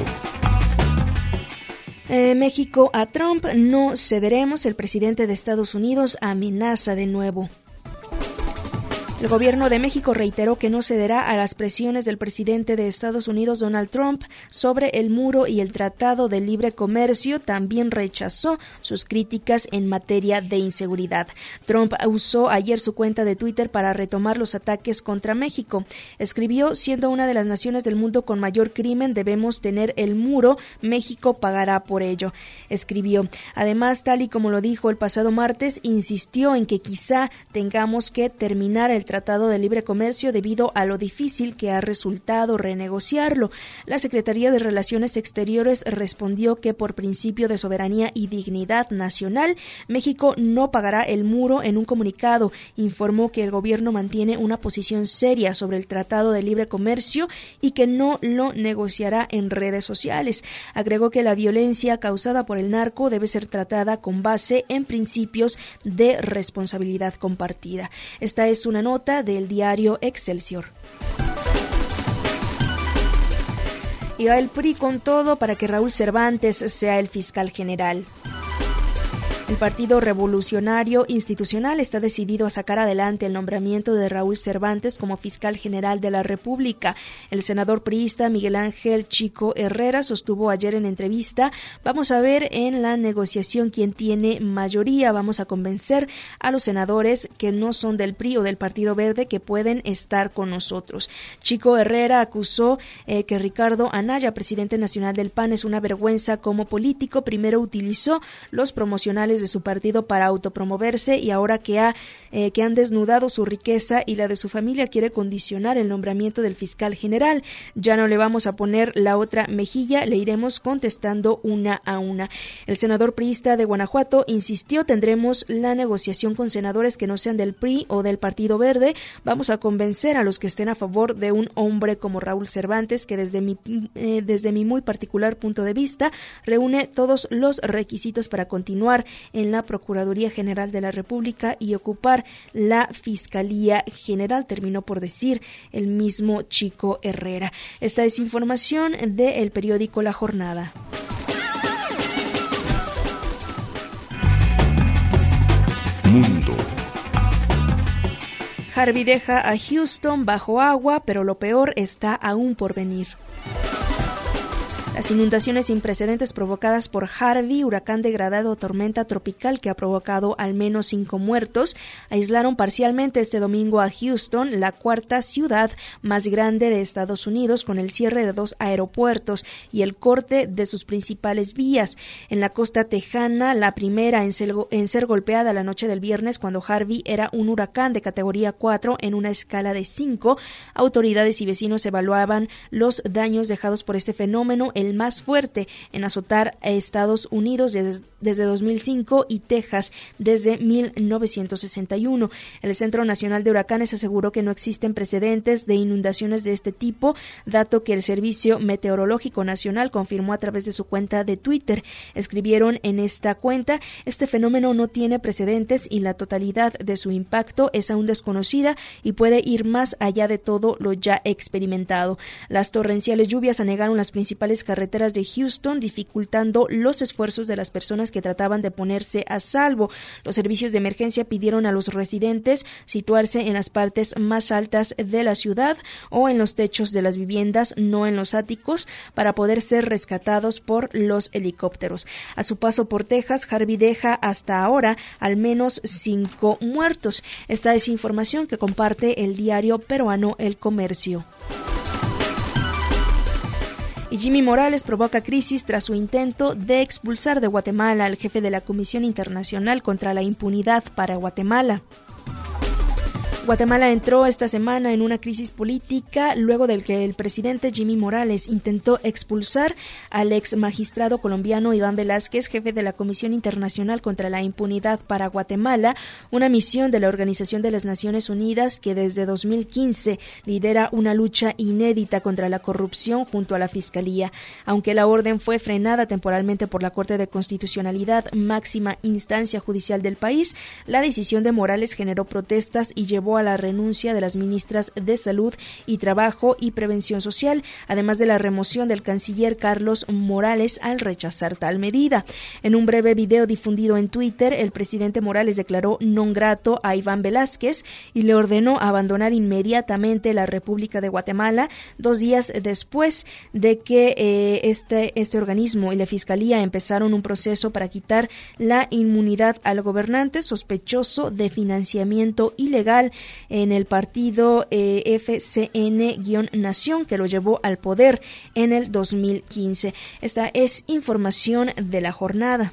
México a Trump, no cederemos. El presidente de Estados Unidos amenaza de nuevo. El gobierno de México reiteró que no cederá a las presiones del presidente de Estados Unidos, Donald Trump, sobre el muro y el Tratado de Libre Comercio. También rechazó sus críticas en materia de inseguridad. Trump usó ayer su cuenta de Twitter para retomar los ataques contra México. Escribió: siendo una de las naciones del mundo con mayor crimen, debemos tener el muro. México pagará por ello. Escribió. Además, tal y como lo dijo el pasado martes, insistió en que quizá tengamos que terminar el Tratado de Libre Comercio debido a lo difícil que ha resultado renegociarlo. La Secretaría de Relaciones Exteriores respondió que por principio de soberanía y dignidad nacional, México no pagará el muro. En un comunicado informó que el gobierno mantiene una posición seria sobre el Tratado de Libre Comercio y que no lo negociará en redes sociales. Agregó que la violencia causada por el narco debe ser tratada con base en principios de responsabilidad compartida. Esta es una nota del diario Excelsior. Y va el PRI con todo para que Raúl Cervantes sea el fiscal general. El Partido Revolucionario Institucional está decidido a sacar adelante el nombramiento de Raúl Cervantes como fiscal general de la República. El senador priista Miguel Ángel Chico Herrera sostuvo ayer en entrevista: vamos a ver en la negociación quién tiene mayoría, vamos a convencer a los senadores que no son del PRI o del Partido Verde que pueden estar con nosotros. Chico Herrera acusó que Ricardo Anaya, presidente nacional del PAN, es una vergüenza como político. Primero utilizó los promocionales de su partido para autopromoverse, y ahora que han desnudado su riqueza y la de su familia, quiere condicionar el nombramiento del fiscal general. Ya no le vamos a poner la otra mejilla, le iremos contestando una a una. El senador priista de Guanajuato insistió: tendremos la negociación con senadores que no sean del PRI o del Partido Verde. Vamos a convencer a los que estén a favor de un hombre como Raúl Cervantes, que desde mi muy particular punto de vista reúne todos los requisitos para continuar en la Procuraduría General de la República y ocupar la Fiscalía General, terminó por decir el mismo Chico Herrera. Esta es información del periódico La Jornada. Mundo. Harvey deja a Houston bajo agua, pero lo peor está aún por venir. Las inundaciones sin precedentes provocadas por Harvey, huracán degradado tormenta tropical que ha provocado al menos 5 muertos, aislaron parcialmente este domingo a Houston, la cuarta ciudad más grande de Estados Unidos, con el cierre de 2 aeropuertos y el corte de sus principales vías. En la costa tejana, la primera en ser golpeada la noche del viernes, cuando Harvey era un huracán de categoría 4 en una escala de 5, autoridades y vecinos evaluaban los daños dejados por este fenómeno, el más fuerte en azotar a Estados Unidos desde 2005 y Texas desde 1961. El Centro Nacional de Huracanes aseguró que no existen precedentes de inundaciones de este tipo, dato que el Servicio Meteorológico Nacional confirmó a través de su cuenta de Twitter. Escribieron en esta cuenta: este fenómeno no tiene precedentes y la totalidad de su impacto es aún desconocida y puede ir más allá de todo lo ya experimentado. Las torrenciales lluvias anegaron las principales carreteras de Houston, dificultando los esfuerzos de las personas que trataban de ponerse a salvo. Los servicios de emergencia pidieron a los residentes situarse en las partes más altas de la ciudad o en los techos de las viviendas, no en los áticos, para poder ser rescatados por los helicópteros. A su paso por Texas, Harvey deja hasta ahora al menos 5 muertos. Esta es información que comparte el diario peruano El Comercio. Y Jimmy Morales provoca crisis tras su intento de expulsar de Guatemala al jefe de la Comisión Internacional contra la Impunidad para Guatemala. Guatemala entró esta semana en una crisis política luego del que el presidente Jimmy Morales intentó expulsar al ex magistrado colombiano Iván Velázquez, jefe de la Comisión Internacional contra la Impunidad para Guatemala, una misión de la Organización de las Naciones Unidas que desde 2015 lidera una lucha inédita contra la corrupción junto a la Fiscalía. Aunque la orden fue frenada temporalmente por la Corte de Constitucionalidad, máxima instancia judicial del país, la decisión de Morales generó protestas y llevó a la renuncia de las ministras de Salud y Trabajo y Prevención Social, además de la remoción del canciller Carlos Morales al rechazar tal medida. En un breve video difundido en Twitter, el presidente Morales declaró non grato a Iván Velázquez y le ordenó abandonar inmediatamente la República de Guatemala, 2 días después de que este organismo y la Fiscalía empezaron un proceso para quitar la inmunidad al gobernante sospechoso de financiamiento ilegal en el partido FCN-Nación, que lo llevó al poder en el 2015. Esta es información de La Jornada.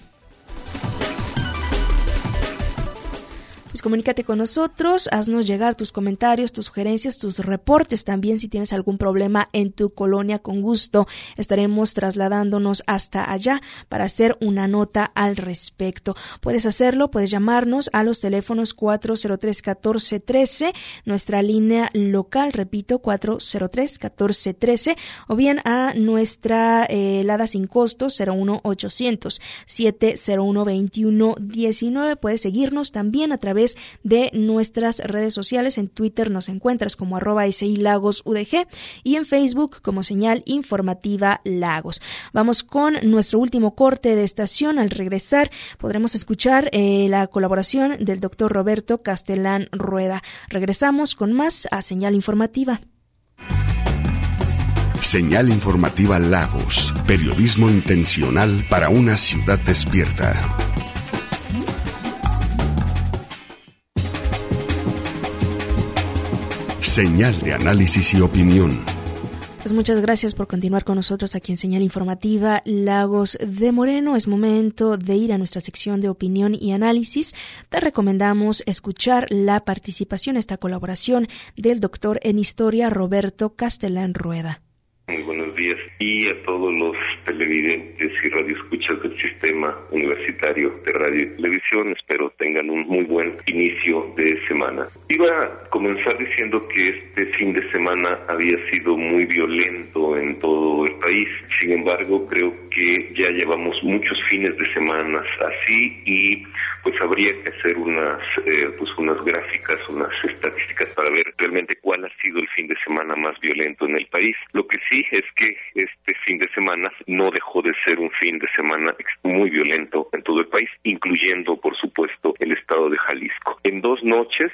Pues comunícate con nosotros, haznos llegar tus comentarios, tus sugerencias, tus reportes. También si tienes algún problema en tu colonia, con gusto estaremos trasladándonos hasta allá para hacer una nota al respecto. Puedes hacerlo, puedes llamarnos a los teléfonos 403-1413, nuestra línea local, repito, 403-1413, o bien a nuestra helada sin costo 01800-701-2119. Puedes seguirnos también a través de nuestras redes sociales. En Twitter nos encuentras como @SILagosUDG y en Facebook como Señal Informativa Lagos. Vamos con nuestro último corte de estación. Al regresar podremos escuchar la colaboración del doctor Roberto Castellán Rueda. Regresamos con más a Señal Informativa. Señal Informativa Lagos, periodismo intencional para una ciudad despierta. Señal de análisis y opinión. Pues muchas gracias por continuar con nosotros aquí en Señal Informativa Lagos de Moreno. Es momento de ir a nuestra sección de opinión y análisis. Te recomendamos escuchar la participación, esta colaboración del doctor en historia Roberto Castellán Rueda. Muy buenos días y a todos los televidentes y radioescuchas del Sistema Universitario de Radio y Televisión. Espero tengan un muy buen inicio de semana. Iba a comenzar diciendo que este fin de semana había sido muy violento en todo el país. Sin embargo, creo que ya llevamos muchos fines de semana así y pues habría que hacer unas gráficas, unas estadísticas para ver realmente cuál ha sido el fin de semana más violento en el país. Lo que sí es que este fin de semana no dejó de ser un fin de semana muy violento en todo el país, incluyendo, por supuesto, el estado de Jalisco. En dos noches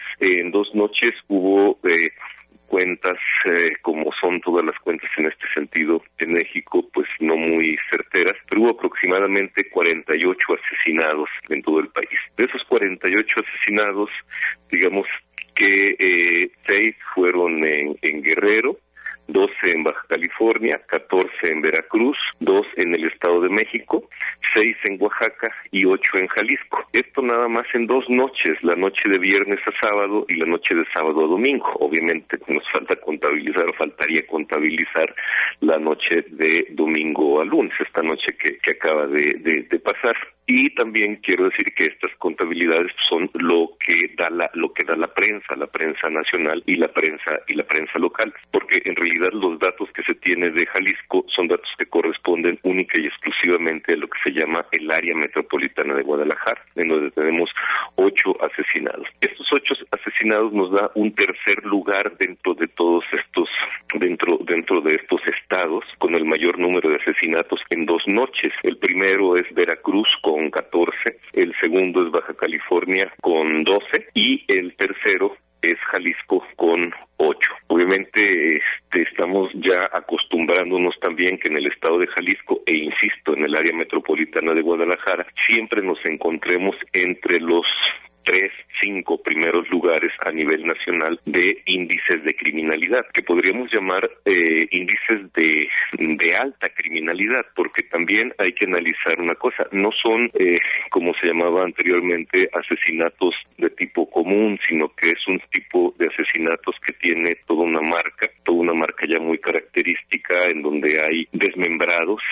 hubo cuentas, como son todas las cuentas en este sentido en México, pues no muy certeras, pero hubo aproximadamente 48 asesinados en todo el país. De esos 48 asesinados, digamos que 6 fueron en Guerrero, 12 en Baja California, 14 en Veracruz, 2 en el Estado de México, 6 en Oaxaca y 8 en Jalisco. Esto nada más en 2 noches, la noche de viernes a sábado y la noche de sábado a domingo. Obviamente nos faltaría contabilizar la noche de domingo a lunes, esta noche que acaba de pasar. Y también quiero decir que estas contabilidades son lo que da la prensa nacional y la prensa local, porque en realidad los datos que se tiene de Jalisco son datos que corresponden única y exclusivamente a lo que se llama el área metropolitana de Guadalajara, en donde tenemos 8 asesinados. Estos 8 asesinados nos da un tercer lugar dentro de todos estos, dentro de estos estados, con el mayor número de asesinatos en 2 noches. El primero es Veracruz con 14, el segundo es Baja California con 12 y el tercero es Jalisco con 8. Obviamente estamos ya acostumbrándonos también que en el estado de Jalisco, e insisto, en el área metropolitana de Guadalajara, siempre nos encontremos entre los 3-5 primeros lugares a nivel nacional de índices de criminalidad, que podríamos llamar índices de alta criminalidad, porque también hay que analizar una cosa, no son, como se llamaba anteriormente, asesinatos de tipo común, sino que es un tipo de asesinatos que tiene toda una marca ya muy característica, en donde hay desmembrados.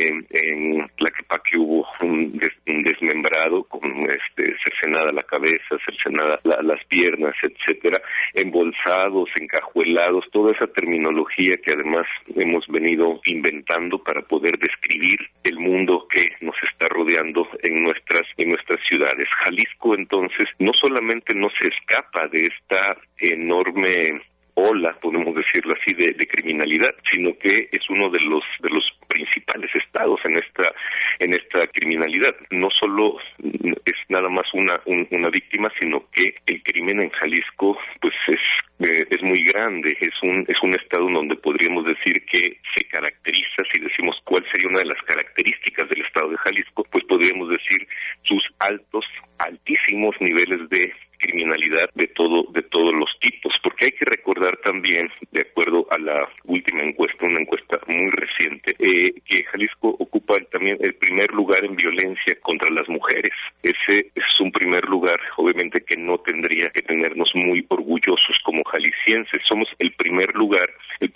En Tlaquepaque hubo un desmembrado con cercenada la cabeza, cercenada las piernas, etcétera, embolsados, encajuelados, toda esa terminología que además hemos venido inventando para poder describir el mundo que nos está rodeando en nuestras ciudades. Jalisco, entonces, no solamente no se escapa de esta enorme ola, podemos decirlo así, de criminalidad, sino que es uno de los principales estados en esta criminalidad. No solo es nada más una víctima, sino que el crimen en Jalisco pues es muy grande, es un estado donde podríamos decir que se caracteriza, si decimos cuál sería una de las características del estado de Jalisco, pues podríamos decir sus altísimos niveles de criminalidad de todos los tipos, porque hay que recordar también, de acuerdo a la última encuesta, una encuesta muy reciente, que Jalisco ocupa también el primer lugar en violencia contra las mujeres. Ese es un primer lugar, obviamente, que no tendría que tenernos muy orgullosos como jaliscienses. Somos el primer lugar, el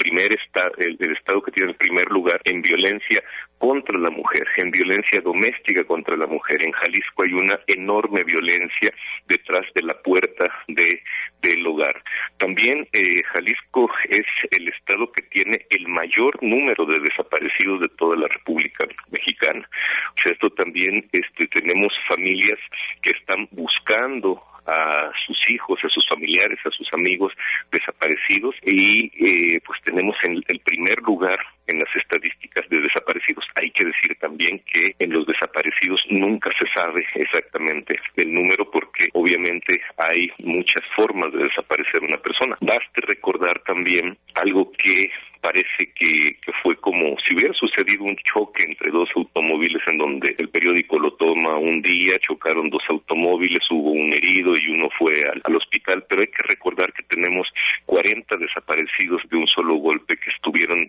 estado que tiene el primer lugar en violencia contra la mujer, en violencia doméstica contra la mujer. En Jalisco hay una enorme violencia detrás de la puerta del hogar. También Jalisco es el estado que tiene el mayor número de desaparecidos de toda la República Mexicana. O sea, esto también tenemos familias que están buscando a sus hijos, a sus familiares, a sus amigos desaparecidos y pues tenemos el primer lugar en las estadísticas de desaparecidos. Hay que decir también que en los desaparecidos nunca se sabe exactamente el número porque obviamente hay muchas formas de desaparecer una persona. Baste recordar también algo que parece que fue como si hubiera sucedido un choque entre 2 automóviles en donde el periódico lo toma un día, chocaron 2 automóviles, hubo un herido y uno fue al hospital, pero hay que recordar que tenemos 40 desaparecidos de un solo golpe que estuvieron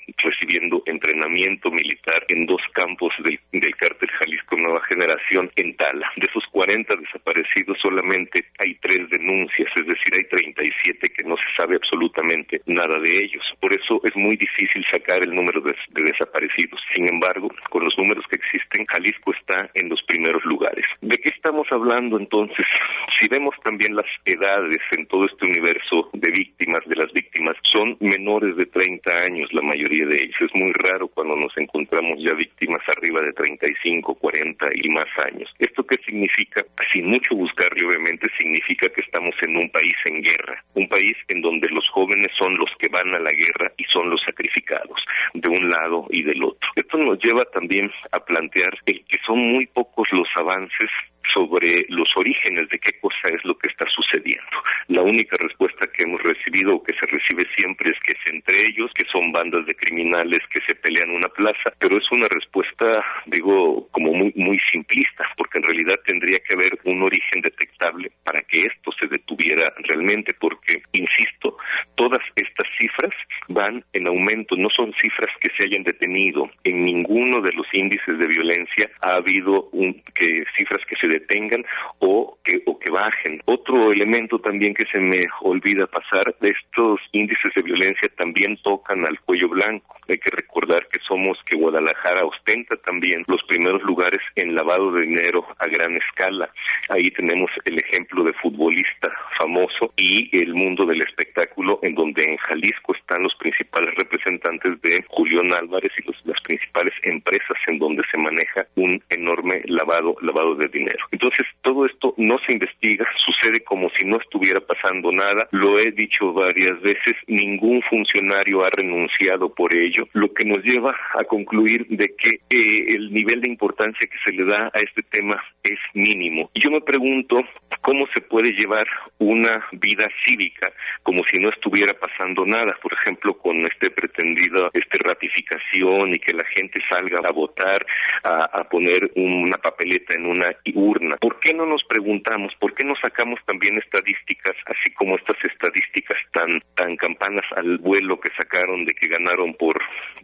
recibiendo entrenamiento militar en 2 campos del cártel Jalisco Nueva Generación en Tala. De esos 40 desaparecidos solamente hay 3 denuncias, es decir, hay 37 que no se sabe absolutamente nada de ellos. Por eso es muy difícil sacar el número de desaparecidos. Sin embargo, con los números que existen, Jalisco está en los primeros lugares. ¿De qué estamos hablando entonces? Si vemos también las edades en todo este universo de víctimas, de las víctimas, son menores de 30 años la mayoría de ellos. Es muy raro cuando nos encontramos ya víctimas arriba de 35, 40 y más años. ¿Esto qué significa? Sin mucho buscarle, obviamente, significa que estamos en un país en guerra, un país en donde los jóvenes son los que van a la guerra y son los sacrificados, de un lado y del otro. Esto nos lleva también a plantear el que son muy pocos los avances sobre los orígenes de qué cosa es lo que está sucediendo. La única respuesta que hemos recibido o que se recibe siempre es que es entre ellos, que son bandas de criminales que se pelean una plaza, pero es una respuesta, digo, como muy simplista, porque en realidad tendría que haber un origen detectable para que esto se detuviera realmente, porque, insisto, todas estas cifras van en aumento, no son cifras que se hayan detenido. En ninguno de los índices de violencia ha habido cifras que se detengan o que bajen. Otro elemento también que se me olvida pasar, estos índices de violencia también tocan al cuello blanco. Hay que recordar que Guadalajara ostenta también los primeros lugares en lavado de dinero a gran escala. Ahí tenemos el ejemplo de futbolista famoso y el mundo del espectáculo, en donde en Jalisco están los principales representantes de Julián Álvarez y las principales empresas en donde se maneja un enorme lavado de dinero. Entonces, todo esto no se investiga, sucede como si no estuviera pasando nada. Lo he dicho varias veces, ningún funcionario ha renunciado por ello, lo que nos lleva a concluir de que el nivel de importancia que se le da a este tema es mínimo. Y yo me pregunto cómo se puede llevar una vida cívica como si no estuviera pasando nada, por ejemplo, con pretendida ratificación y que la gente salga a votar, a poner una papeleta en una urna. ¿Por qué no nos preguntamos, por qué no sacamos también estadísticas, así como estas estadísticas tan campanas al vuelo que sacaron de que ganaron por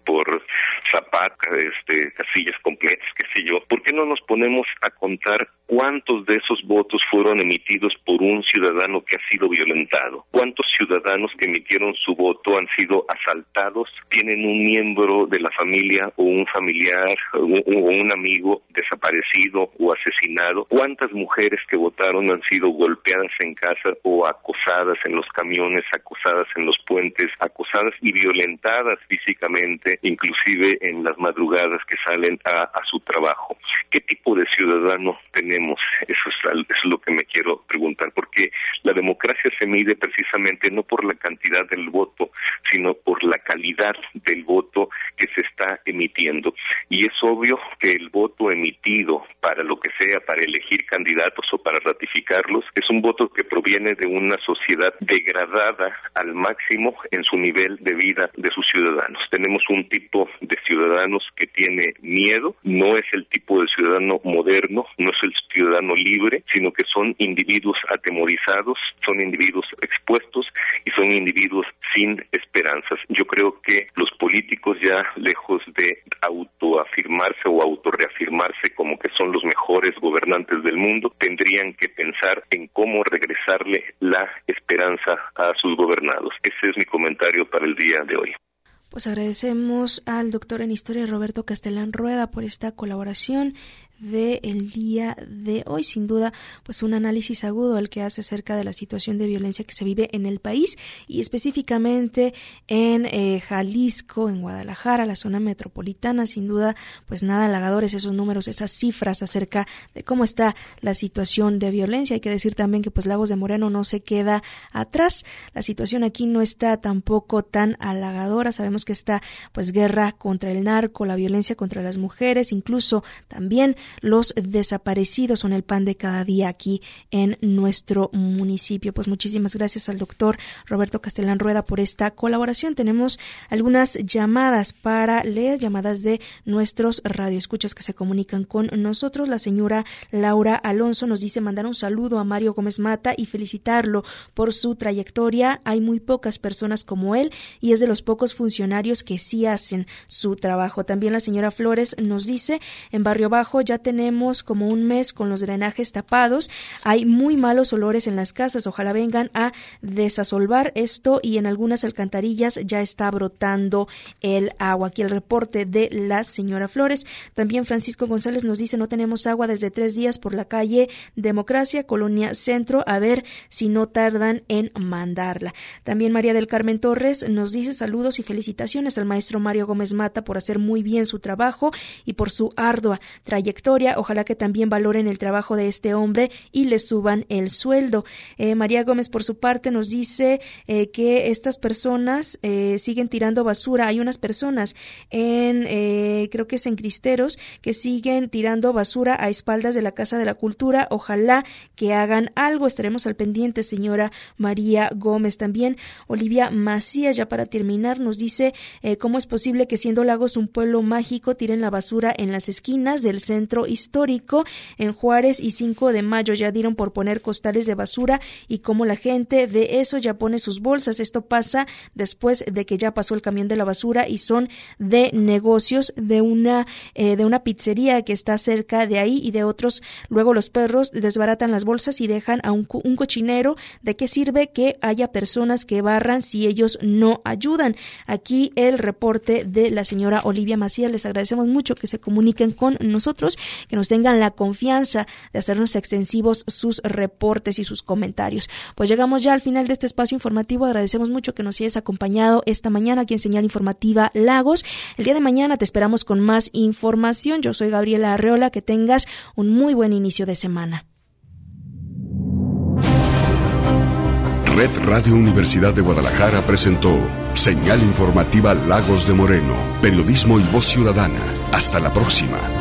Zapata, casillas completas, qué sé yo? ¿Por qué no nos ponemos a contar cuántos de esos votos fueron emitidos por un ciudadano que ha sido violentado? ¿Cuántos ciudadanos que emitieron su voto han sido asaltados, tienen un miembro de la familia o un familiar o un amigo desaparecido o asesinado? ¿Cuántas mujeres que votaron han sido golpeadas en casa o acosadas en los camiones, acosadas en los puentes, acosadas y violentadas físicamente, inclusive en las madrugadas que salen a su trabajo? ¿Qué tipo de ciudadano tenemos? Eso es lo que me quiero preguntar, porque la democracia se mide precisamente no por la cantidad del voto, sino por la calidad del voto que se está emitiendo. Y es obvio que el voto emitido para lo que sea, para elegir candidatos o para ratificarlos, es un voto que proviene de una sociedad degradada al máximo en su nivel de vida de sus ciudadanos. Tenemos un tipo de ciudadanos que tiene miedo, no es el tipo de ciudadano moderno, no es el ciudadano libre, sino que son individuos atemorizados, son individuos expuestos y son individuos sin esperanzas. Yo creo que los políticos, ya lejos de autoafirmarse o autorreafirmarse como que son los mejores gobernantes del mundo, tendrían que pensar en cómo regresarle la esperanza a sus gobernados. Ese es mi comentario para el día de hoy. Pues agradecemos al doctor en Historia Roberto Castellán Rueda por esta colaboración del día de hoy. Sin duda, pues un análisis agudo el que hace acerca de la situación de violencia que se vive en el país y específicamente en Jalisco, en Guadalajara, la zona metropolitana. Sin duda, pues nada halagadores esos números, esas cifras acerca de cómo está la situación de violencia. Hay que decir también que pues Lagos de Moreno no se queda atrás. La situación aquí no está tampoco tan halagadora. Sabemos que está pues guerra contra el narco, la violencia contra las mujeres, incluso también los desaparecidos son el pan de cada día aquí en nuestro municipio. Pues muchísimas gracias al doctor Roberto Castellán Rueda por esta colaboración. Tenemos algunas llamadas para leer, llamadas de nuestros radioescuchas que se comunican con nosotros. La señora Laura Alonso nos dice mandar un saludo a Mario Gómez Mata y felicitarlo por su trayectoria. Hay muy pocas personas como él y es de los pocos funcionarios que sí hacen su trabajo. También la señora Flores nos dice, en Barrio Bajo ya tenemos como un mes con los drenajes tapados, hay muy malos olores en las casas, ojalá vengan a desasolvar esto y en algunas alcantarillas ya está brotando el agua. Aquí el reporte de la señora Flores. También Francisco González nos dice, no tenemos agua desde 3 días por la calle Democracia, Colonia Centro, a ver si no tardan en mandarla. También María del Carmen Torres nos dice saludos y felicitaciones al maestro Mario Gómez Mata por hacer muy bien su trabajo y por su ardua trayectoria. Ojalá que también valoren el trabajo de este hombre y le suban el sueldo. María Gómez, por su parte, nos dice que estas personas siguen tirando basura. Hay unas personas creo que es en Cristeros, que siguen tirando basura a espaldas de la Casa de la Cultura. Ojalá que hagan algo. Estaremos al pendiente, señora María Gómez. También Olivia Macías, ya para terminar, nos dice cómo es posible que siendo Lagos un pueblo mágico tiren la basura en las esquinas del centro histórico. En Juárez y 5 de Mayo ya dieron por poner costales de basura y cómo la gente de eso ya pone sus bolsas. Esto pasa después de que ya pasó el camión de la basura y son de negocios de una pizzería que está cerca de ahí y de otros. Luego los perros desbaratan las bolsas y dejan a un cochinero. ¿De qué sirve que haya personas que barran si ellos no ayudan? Aquí el reporte de la señora Olivia Macías. Les agradecemos mucho que se comuniquen con nosotros, que nos tengan la confianza de hacernos extensivos sus reportes y sus comentarios. Pues llegamos ya al final de este espacio informativo. Agradecemos mucho que nos hayas acompañado esta mañana aquí en Señal Informativa Lagos. El día de mañana te esperamos con más información. Yo soy Gabriela Arreola. Que tengas un muy buen inicio de semana. Red Radio Universidad de Guadalajara presentó Señal Informativa Lagos de Moreno, periodismo y voz ciudadana. Hasta la próxima.